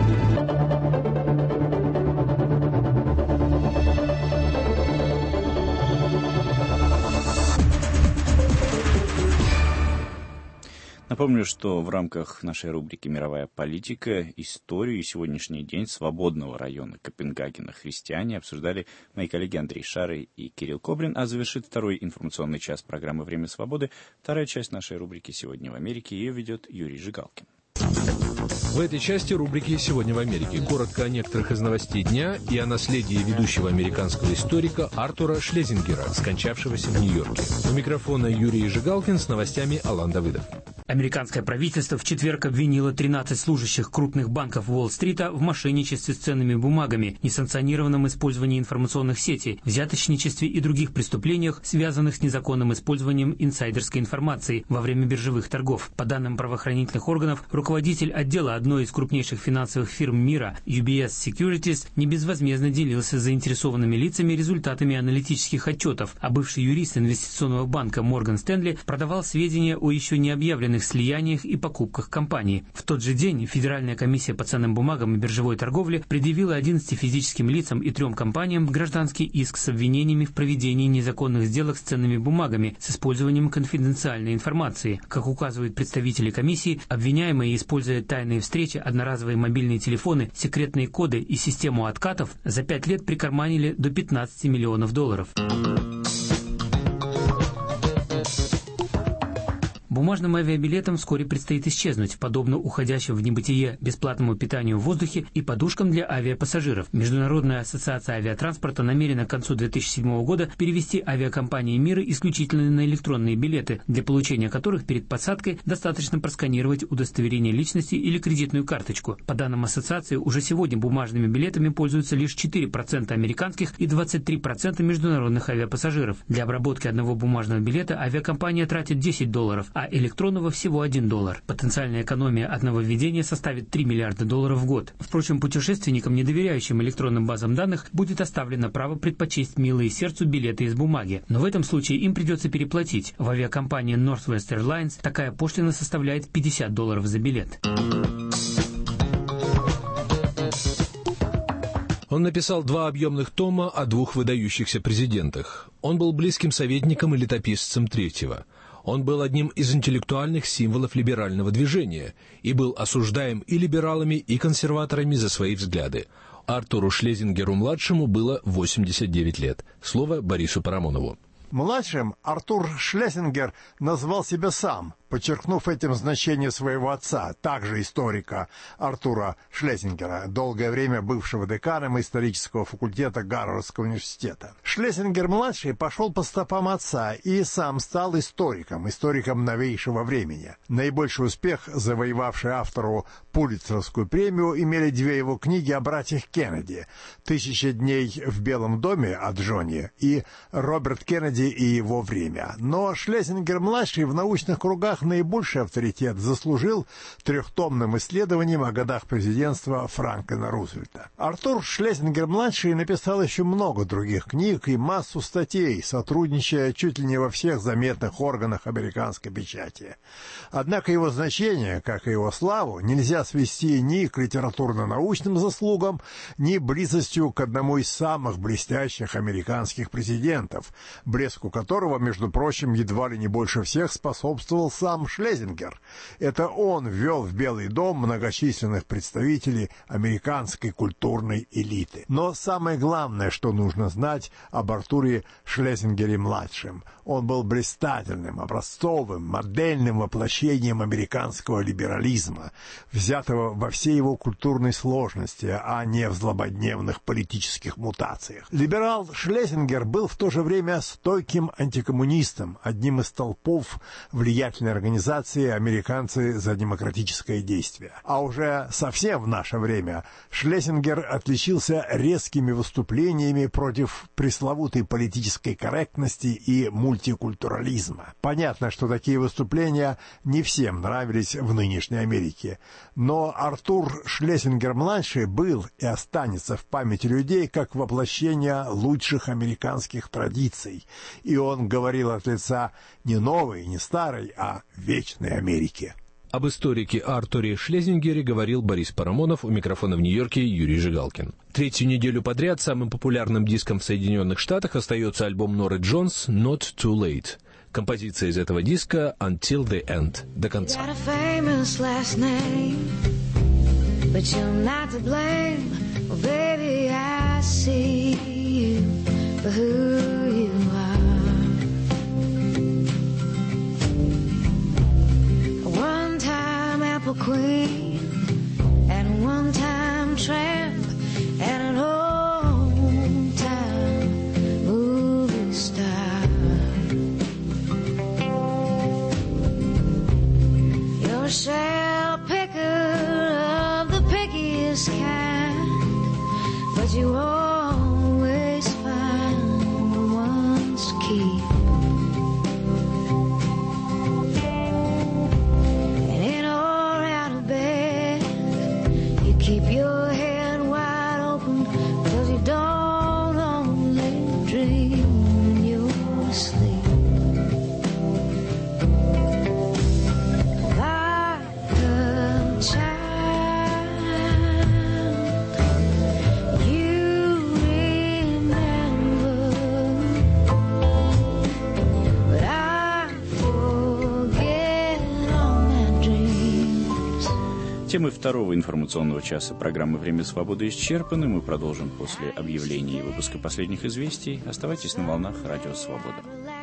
Напомню, что в рамках нашей рубрики «Мировая политика» историю и сегодняшний день свободного района Копенгагена христиане обсуждали мои коллеги Андрей Шары и Кирилл Кобрин, а завершит второй информационный час программы «Время свободы» вторая часть нашей рубрики «Сегодня в Америке». Ее ведет Юрий Жигалкин. В этой части рубрики «Сегодня в Америке» коротко о некоторых из новостей дня и о наследии ведущего американского историка Артура Шлезингера, скончавшегося в Нью-Йорке. У микрофона Юрий Жигалкин, с новостями Алан Давыдов. Американское правительство в четверг обвинило тринадцать служащих крупных банков Уолл-стрита в мошенничестве с ценными бумагами, несанкционированном использовании информационных сетей, взяточничестве и других преступлениях, связанных с незаконным использованием инсайдерской информации во время биржевых торгов. По данным правоохранительных органов, руководитель отдела одной из крупнейших финансовых фирм мира, ю би эс Securities, не безвозмездно делился с заинтересованными лицами результатами аналитических отчетов, а бывший юрист инвестиционного банка Морган Стэнли продавал сведения о еще не объявленных слияниях и покупках компании. В тот же день Федеральная комиссия по ценным бумагам и биржевой торговле предъявила одиннадцати физическим лицам и трем компаниям гражданский иск с обвинениями в проведении незаконных сделок с ценными бумагами с использованием конфиденциальной информации. Как указывают представители комиссии, обвиняемые, используя тайные встречи, одноразовые мобильные телефоны, секретные коды и систему откатов, за пять лет прикарманили до пятнадцати миллионов долларов. Бумажным авиабилетам вскоре предстоит исчезнуть, подобно уходящим в небытие бесплатному питанию в воздухе и подушкам для авиапассажиров. Международная ассоциация авиатранспорта намерена к концу две тысячи седьмого года перевести авиакомпании мира исключительно на электронные билеты, для получения которых перед посадкой достаточно просканировать удостоверение личности или кредитную карточку. По данным ассоциации, уже сегодня бумажными билетами пользуются лишь четыре процента американских и двадцать три процента международных авиапассажиров. Для обработки одного бумажного билета авиакомпания тратит десять долларов, а электронного всего один доллар. Потенциальная экономия от нововведения составит три миллиарда долларов в год. Впрочем, путешественникам, не доверяющим электронным базам данных, будет оставлено право предпочесть милые сердцу билеты из бумаги. Но в этом случае им придется переплатить. В авиакомпании Northwest Airlines такая пошлина составляет пятьдесят долларов за билет. Он написал два объемных тома о двух выдающихся президентах. Он был близким советником и летописцем третьего. Он был одним из интеллектуальных символов либерального движения и был осуждаем и либералами, и консерваторами за свои взгляды. Артуру Шлезингеру-младшему было восемьдесят девять лет. Слово Борису Парамонову. Младшим Артур Шлезингер назвал себя сам, подчеркнув этим значение своего отца, также историка Артура Шлезингера, долгое время бывшего деканом исторического факультета Гарвардского университета. Шлезингер-младший пошел по стопам отца и сам стал историком, историком новейшего времени. Наибольший успех, завоевавший автору Пулитцеровскую премию, имели две его книги о братьях Кеннеди «Тысяча дней в Белом доме» о Джоне и «Роберт Кеннеди и его время». Но Шлезингер-младший в научных кругах наибольший авторитет заслужил трехтомным исследованием о годах президентства Франклина Рузвельта. Артур Шлессингер-младший написал еще много других книг и массу статей, сотрудничая чуть ли не во всех заметных органах американской печати. Однако его значение, как и его славу, нельзя свести ни к литературно-научным заслугам, ни близостью к одному из самых блестящих американских президентов, блеску которого, между прочим, едва ли не больше всех способствовал сам Шлессингер. Это он ввел в Белый дом многочисленных представителей американской культурной элиты. Но самое главное, что нужно знать об Артуре Шлессингере-младшем: он был блистательным, образцовым, модельным воплощением американского либерализма, взятого во всей его культурной сложности, а не в злободневных политических мутациях. Либерал Шлессингер был в то же время стойким антикоммунистом, одним из столпов влиятельной организации «Американцы за демократическое действие». А уже совсем в наше время Шлессингер отличился резкими выступлениями против пресловутой политической корректности и мультикультурализма. Понятно, что такие выступления не всем нравились в нынешней Америке, но Артур Шлессингер-младший был и останется в памяти людей как воплощение лучших американских традиций, и он говорил от лица не новой, не старой, а вечной Америки. Об историке Артуре Шлессингере говорил Борис Парамонов, у микрофона в Нью-Йорке Юрий Жигалкин. Третью неделю подряд самым популярным диском в Соединенных Штатах остается альбом Норы Джонс «Not Too Late». Композиция из этого диска «Until the End» — до конца. Queen and one-time tramp and an old-time movie star. You're a shell picker of the pickiest kind, but you always find the ones to keep. Keep your head wide open, cause you don't only dream when you're asleep. Like a child, you remember, but I forget all my dreams. Темы второго информационного часа программы «Время свободы» исчерпаны. Мы продолжим после объявления и выпуска последних известий. Оставайтесь на волнах Радио Свобода.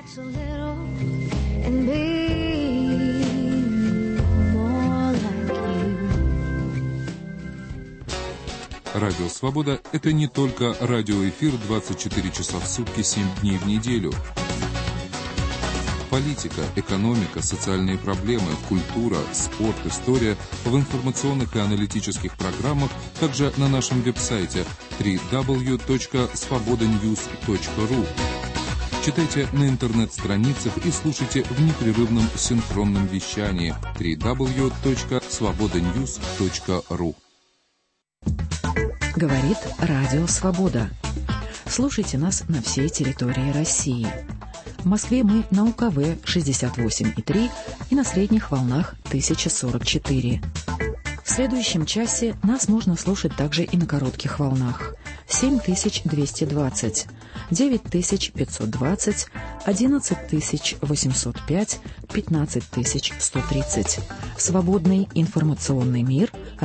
Радио Свобода – это не только радиоэфир двадцать четыре часа в сутки, семь дней в неделю. Политика, экономика, социальные проблемы, культура, спорт, история в информационных и аналитических программах, также на нашем веб-сайте дабл ю дабл ю дабл ю точка свобода ньюс точка ру. Читайте на интернет-страницах и слушайте в непрерывном синхронном вещании дабл ю дабл ю дабл ю точка свобода ньюс точка ру. Говорит Радио Свобода. Слушайте нас на всей территории России. В Москве мы на У Ка Вэ шестьдесят восемь и три и на средних волнах тысяча сорок четыре. В следующем часе нас можно слушать также и на коротких волнах. семь тысяч двести двадцать, девять тысяч пятьсот двадцать, одиннадцать тысяч восемьсот пять, пятнадцать тысяч сто тридцать. Свободный информационный мир